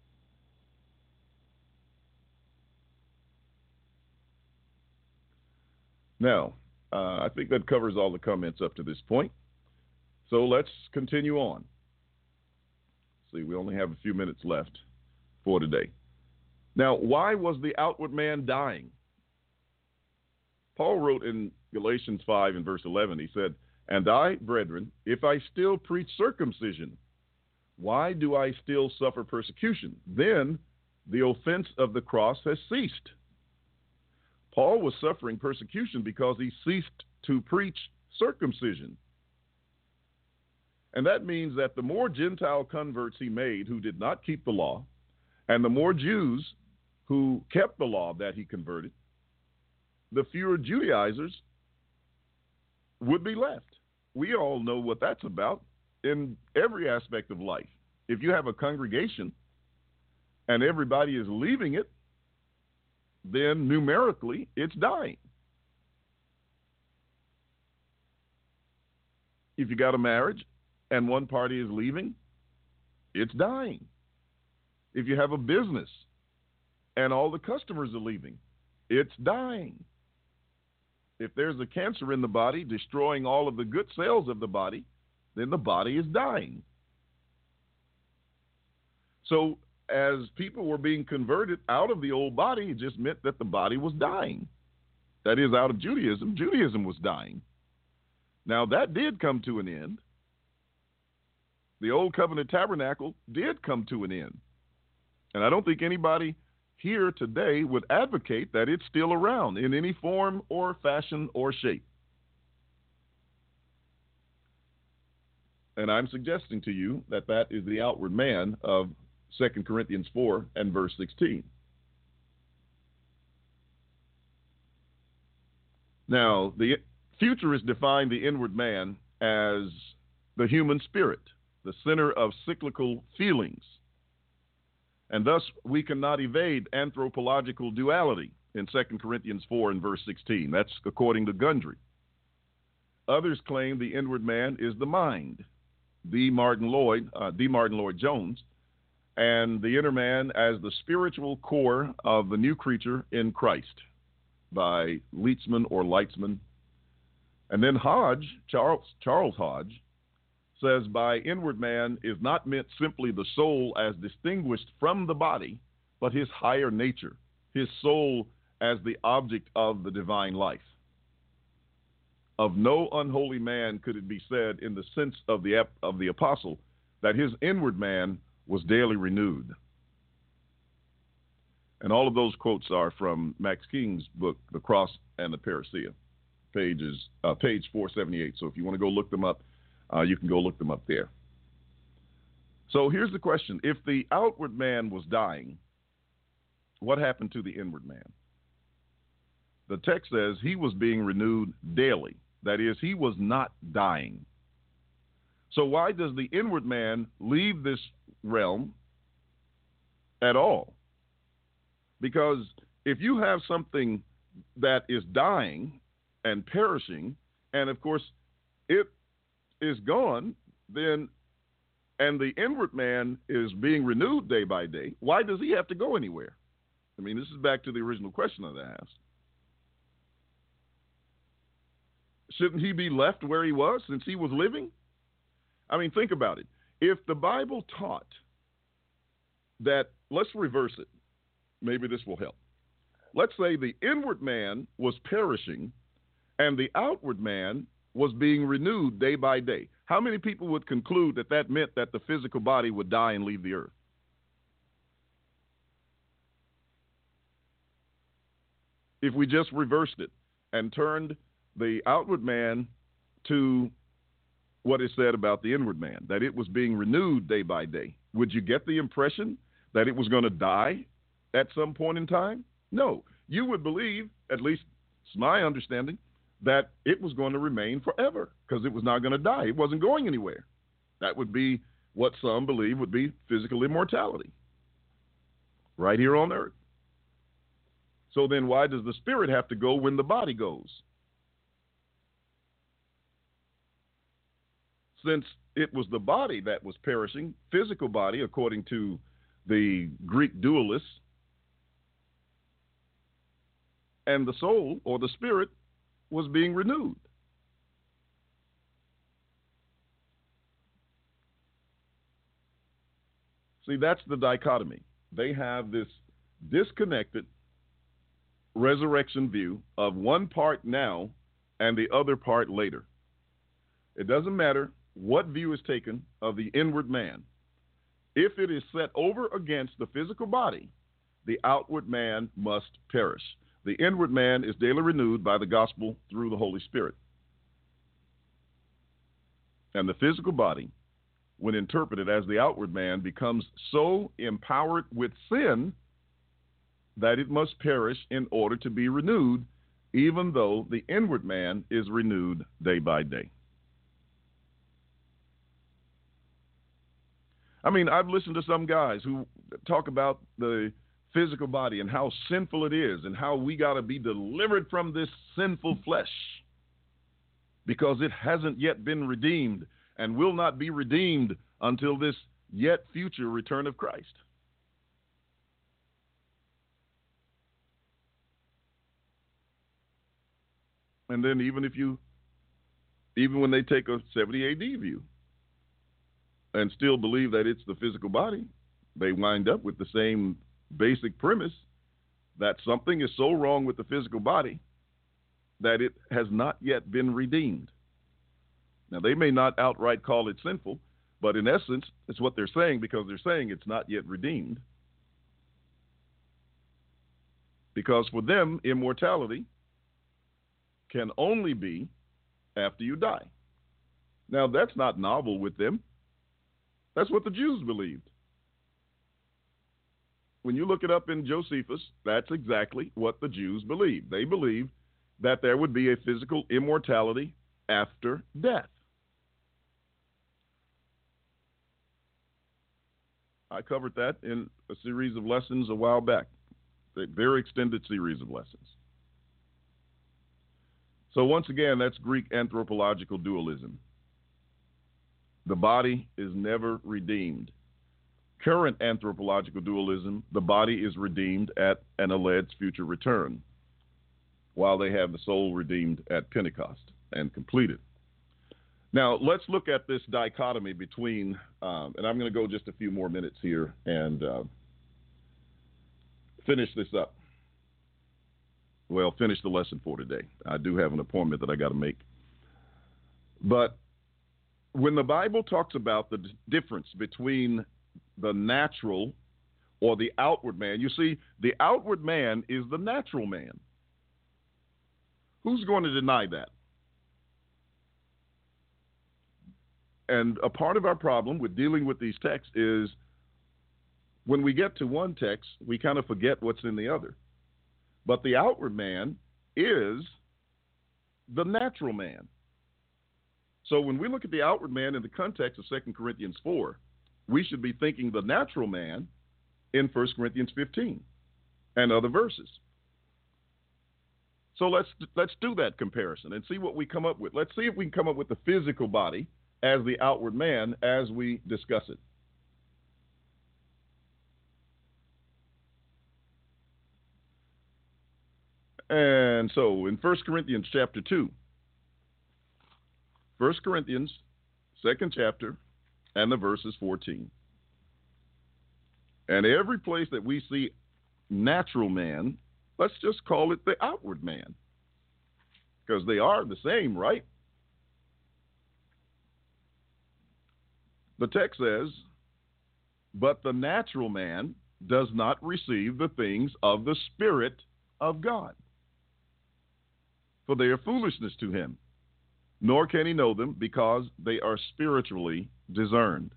Now, I think that covers all the comments up to this point. So let's continue on. See, we only have a few minutes left for today. Now, why was the outward man dying? Paul wrote in Galatians 5 and verse 11, he said, "And I, brethren, if I still preach circumcision, why do I still suffer persecution? Then the offense of the cross has ceased." Paul was suffering persecution because he ceased to preach circumcision. And that means that the more Gentile converts he made who did not keep the law, and the more Jews who kept the law that he converted, the fewer Judaizers would be left. We all know what that's about in every aspect of life. If you have a congregation and everybody is leaving it, then numerically it's dying. If you got a marriage and one party is leaving, it's dying. If you have a business and all the customers are leaving, it's dying. If there's a cancer in the body destroying all of the good cells of the body, then the body is dying. So as people were being converted out of the old body, it just meant that the body was dying. That is, out of Judaism, Judaism was dying. Now, that did come to an end. The Old Covenant Tabernacle did come to an end. And I don't think anybody here today would advocate that it's still around in any form or fashion or shape. And I'm suggesting to you that that is the outward man of 2 Corinthians 4 and verse 16. Now, the futurists define the inward man as the human spirit, the center of cyclical feelings. And thus, we cannot evade anthropological duality in 2 Corinthians 4 and verse 16. That's according to Gundry. Others claim the inward man is the mind, D. Martin Lloyd Jones, and the inner man as the spiritual core of the new creature in Christ by Leitzman or Leitzman. And then Hodge, Charles Hodge, says by inward man is not meant simply the soul as distinguished from the body, but his higher nature, his soul as the object of the divine life. Of no unholy man could it be said in the sense of the apostle that his inward man was daily renewed. And all of those quotes are from Max King's book, The Cross and the Parousia, page 478. So if you want to go look them up, you can go look them up there. So here's the question. If the outward man was dying, what happened to the inward man? The text says he was being renewed daily. That is, he was not dying. So why does the inward man leave this realm at all? Because if you have something that is dying and perishing, and of course it is gone, then, and the inward man is being renewed day by day, why does he have to go anywhere? I mean, this is back to the original question that I asked. Shouldn't he be left where he was since he was living? I mean, think about it. If the Bible taught that, let's reverse it. Maybe this will help. Let's say the inward man was perishing and the outward man was being renewed day by day. How many people would conclude that that meant that the physical body would die and leave the earth? If we just reversed it and turned the outward man to what is said about the inward man, that it was being renewed day by day, would you get the impression that it was going to die at some point in time? No. You would believe, at least it's my understanding, that it was going to remain forever because it was not going to die. It wasn't going anywhere. That would be what some believe would be physical immortality right here on earth. So then why does the spirit have to go when the body goes? Since it was the body that was perishing, physical body, according to the Greek dualists, and the soul or the spirit was being renewed. See, that's the dichotomy. They have this disconnected resurrection view of one part now and the other part later. It doesn't matter what view is taken of the inward man. If it is set over against the physical body, the outward man must perish. The inward man is daily renewed by the gospel through the Holy Spirit. And the physical body, when interpreted as the outward man, becomes so empowered with sin that it must perish in order to be renewed, even though the inward man is renewed day by day. I mean, I've listened to some guys who talk about the physical body and how sinful it is and how we got to be delivered from this sinful flesh because it hasn't yet been redeemed and will not be redeemed until this yet future return of Christ. And then even when they take a 70 AD view and still believe that it's the physical body, they wind up with the same basic premise that something is so wrong with the physical body that it has not yet been redeemed. Now, they may not outright call it sinful, but in essence, it's what they're saying because they're saying it's not yet redeemed. Because for them, immortality can only be after you die. Now, that's not novel with them. That's what the Jews believed. When you look it up in Josephus, that's exactly what the Jews believed. They believed that there would be a physical immortality after death. I covered that in a series of lessons a while back, a very extended series of lessons. So once again, that's Greek anthropological dualism. The body is never redeemed. Current anthropological dualism, the body is redeemed at an alleged future return, while they have the soul redeemed at Pentecost and completed. Now, let's look at this dichotomy between, and I'm going to go just a few more minutes here and finish this up. Well, finish the lesson for today. I do have an appointment that I got to make. But when the Bible talks about the difference between the natural or the outward man, you see, the outward man is the natural man. Who's going to deny that? And a part of our problem with dealing with these texts is when we get to one text, we kind of forget what's in the other. But the outward man is the natural man. So when we look at the outward man in the context of 2 Corinthians 4, we should be thinking the natural man in 1 Corinthians 15 and other verses. So let's do that comparison and see what we come up with. Let's see if we can come up with the physical body as the outward man as we discuss it. And so in 1 Corinthians chapter 2, 1 Corinthians, 2nd chapter, and the verses 14. And every place that we see natural man, let's just call it the outward man, because they are the same, right? The text says, but the natural man does not receive the things of the Spirit of God, for they are foolishness to him, nor can he know them because they are spiritually discerned.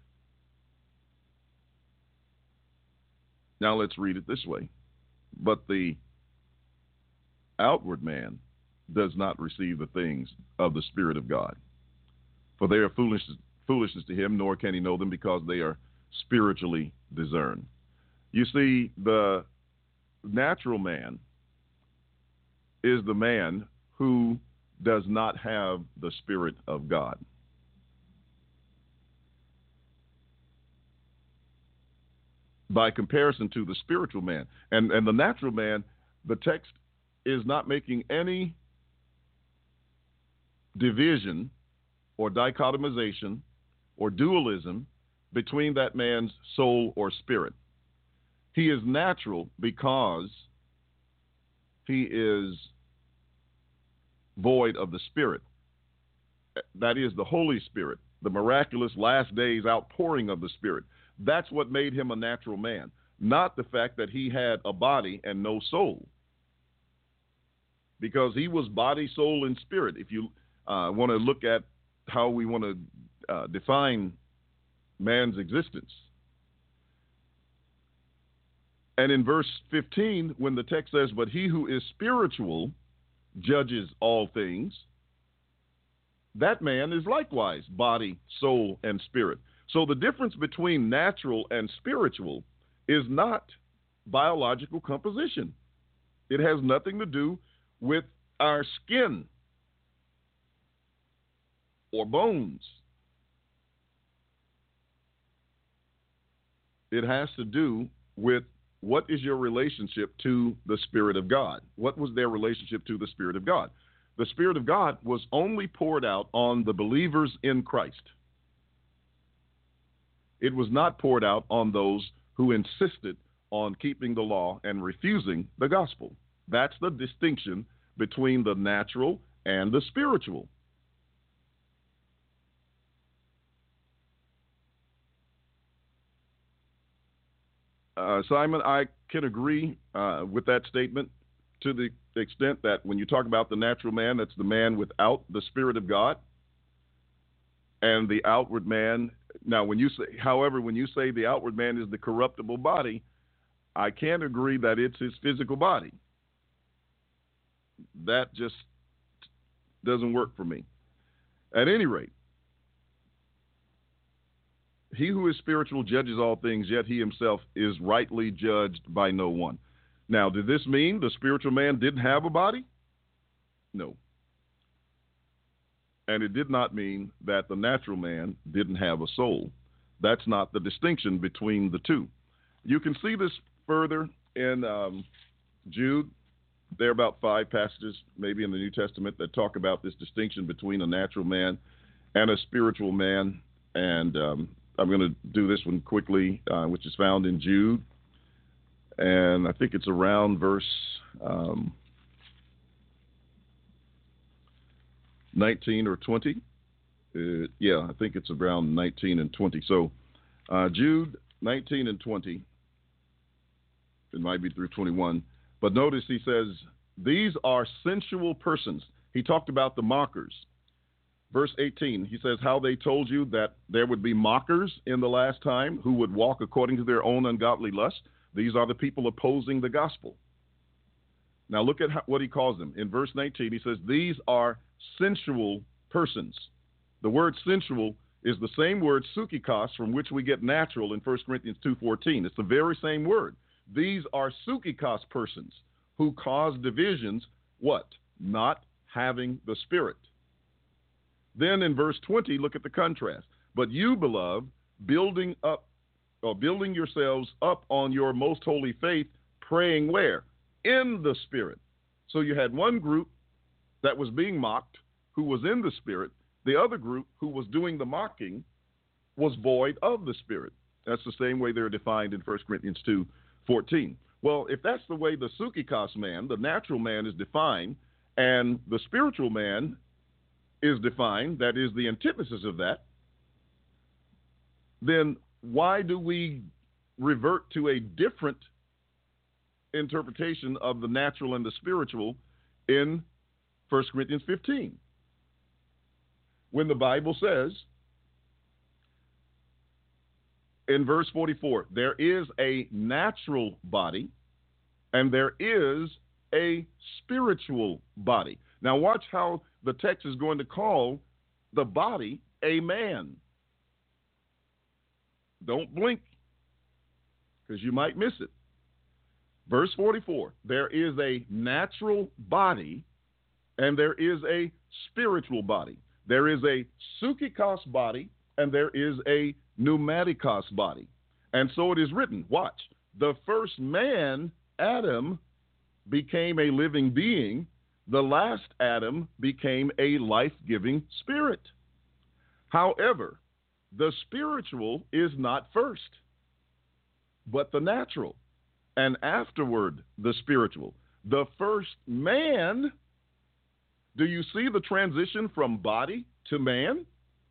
Now let's read it this way. But the outward man does not receive the things of the Spirit of God, for they are foolishness to him, nor can he know them because they are spiritually discerned. You see, the natural man is the man who does not have the Spirit of God. By comparison to the spiritual man. And the natural man, the text is not making any division or dichotomization or dualism between that man's soul or spirit. He is natural because he is void of the Spirit. That is the Holy Spirit, the miraculous last days outpouring of the Spirit. That's what made him a natural man, not the fact that he had a body and no soul. Because he was body, soul, and spirit. If you want to look at how we want to define man's existence. And in verse 15, when the text says, but he who is spiritual judges all things, that man is likewise body, soul, and spirit. So the difference between natural and spiritual is not biological composition. It has nothing to do with our skin or bones. It has to do with what is your relationship to the Spirit of God? What was their relationship to the Spirit of God? The Spirit of God was only poured out on the believers in Christ. It was not poured out on those who insisted on keeping the law and refusing the gospel. That's the distinction between the natural and the spiritual. Simon, I can agree with that statement to the extent that when you talk about the natural man, that's the man without the Spirit of God, and the outward man. Now, when you say the outward man is the corruptible body, I can't agree that it's his physical body. That just doesn't work for me. At any rate, he who is spiritual judges all things, yet he himself is rightly judged by no one. Now, did this mean the spiritual man didn't have a body? No. And it did not mean that the natural man didn't have a soul. That's not the distinction between the two. You can see this further in Jude. There are about 5 passages, maybe in the New Testament, that talk about this distinction between a natural man and a spiritual man. And I'm going to do this one quickly, which is found in Jude. And I think it's around verse 19 or 20. I think it's around 19 and 20. So Jude 19 and 20. It might be through 21. But notice he says, these are sensual persons. He talked about the mockers. Verse 18, he says, how they told you that there would be mockers in the last time who would walk according to their own ungodly lust. These are the people opposing the gospel. Now look at what he calls them. In verse 19, he says, these are sensual persons. The word sensual is the same word sukikos, from which we get natural in 1 Corinthians 2:14. It's the very same word. These are sukikos persons who cause divisions, what? Not having the Spirit. Then in verse 20, look at the contrast. But you, beloved, building yourselves up on your most holy faith, praying where? In the Spirit. So you had one group that was being mocked, who was in the Spirit. The other group, who was doing the mocking, was void of the Spirit. That's the same way they're defined in 1 Corinthians 2:14. Well, if that's the way the sukikos man, the natural man, is defined, and the spiritual man is defined, that is the antithesis of that, then why do we revert to a different interpretation of the natural and the spiritual in 1 Corinthians 15? When the Bible says in verse 44, there is a natural body and there is a spiritual body. Now watch how the text is going to call the body a man. Don't blink, because you might miss it. Verse 44, there is a natural body and there is a spiritual body. There is a sukikos body and there is a pneumatikos body. And so it is written, watch, the first man, Adam, became a living being. The last Adam became a life-giving spirit. However, the spiritual is not first, but the natural, and afterward the spiritual. The first man, do you see the transition from body to man?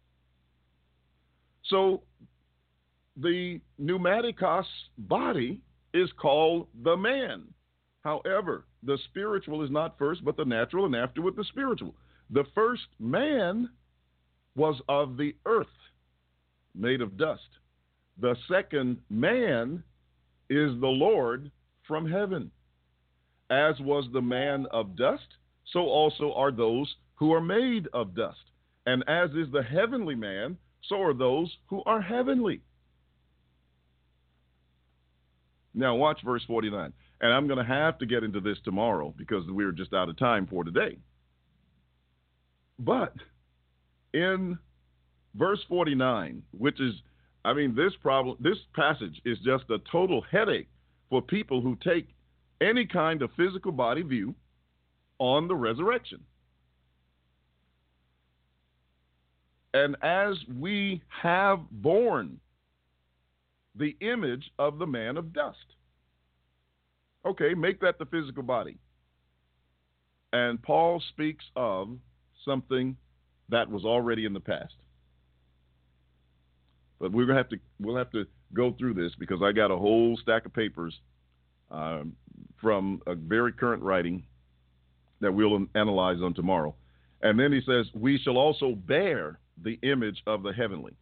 So the pneumatikos body is called the man. However, the spiritual is not first, but the natural, and afterward the spiritual. The first man was of the earth, made of dust. The second man is the Lord from heaven. As was the man of dust, so also are those who are made of dust. And as is the heavenly man, so are those who are heavenly. Now watch verse 49. And I'm going to have to get into this tomorrow because we're just out of time for today. But in verse 49, which is, this passage is just a total headache for people who take any kind of physical body view on the resurrection. And as we have borne the image of the man of dust. Okay, make that the physical body. And Paul speaks of something that was already in the past. But we'll have to go through this because I got a whole stack of papers from a very current writing that we'll analyze on tomorrow. And then he says, we shall also bear the image of the heavenly.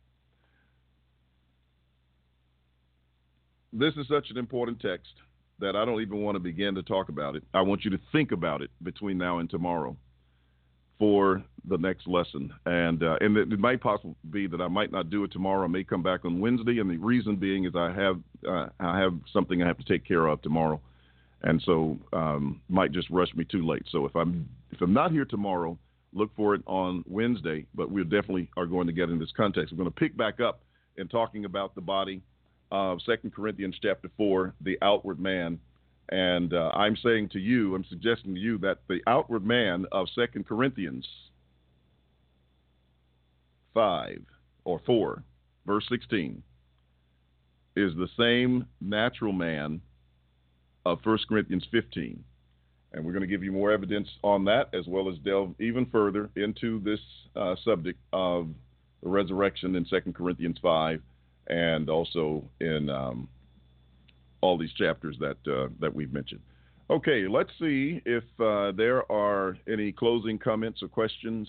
This is such an important text that I don't even want to begin to talk about it. I want you to think about it between now and tomorrow for the next lesson. And it might possibly be that I might not do it tomorrow. I may come back on Wednesday, and the reason being is I have something I have to take care of tomorrow, and so might just rush me too late. So if I'm not here tomorrow, look for it on Wednesday. But we definitely are going to get in this context. We're going to pick back up in talking about the body of 2 Corinthians chapter 4, the outward man. And I'm suggesting to you that the outward man of 2 Corinthians 5 or 4, verse 16, is the same natural man of 1 Corinthians 15. And we're going to give you more evidence on that, as well as delve even further into this subject of the resurrection in 2 Corinthians 5, and also in all these chapters that we've mentioned. Okay, let's see if there are any closing comments or questions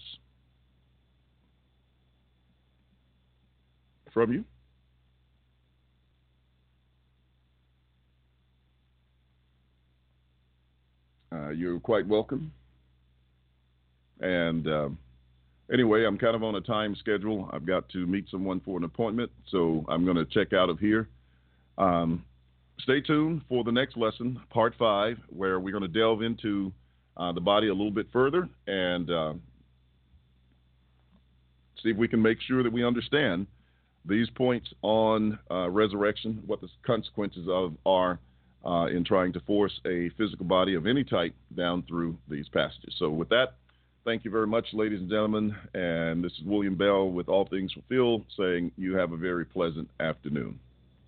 from you. You're quite welcome. And anyway, I'm kind of on a time schedule. I've got to meet someone for an appointment, so I'm going to check out of here. Stay tuned for the next lesson, part 5, where we're going to delve into the body a little bit further and see if we can make sure that we understand these points on resurrection, what the consequences of are in trying to force a physical body of any type down through these passages. So with that, thank you very much, ladies and gentlemen. And this is William Bell with All Things Fulfilled saying you have a very pleasant afternoon.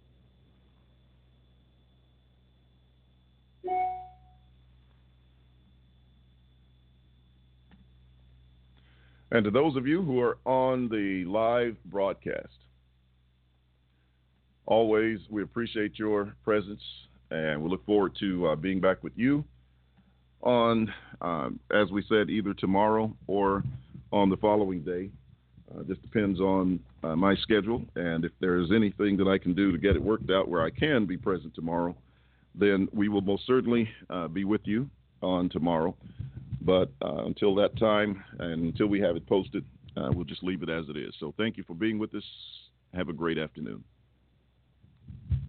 And to those of you who are on the live broadcast, always we appreciate your presence, and we look forward to being back with you on, as we said, either tomorrow or on the following day. Just depends on my schedule, and if there's anything that I can do to get it worked out where I can be present tomorrow, then we will most certainly be with you on tomorrow. But until that time and until we have it posted, we'll just leave it as it is. So thank you for being with us. Have a great afternoon.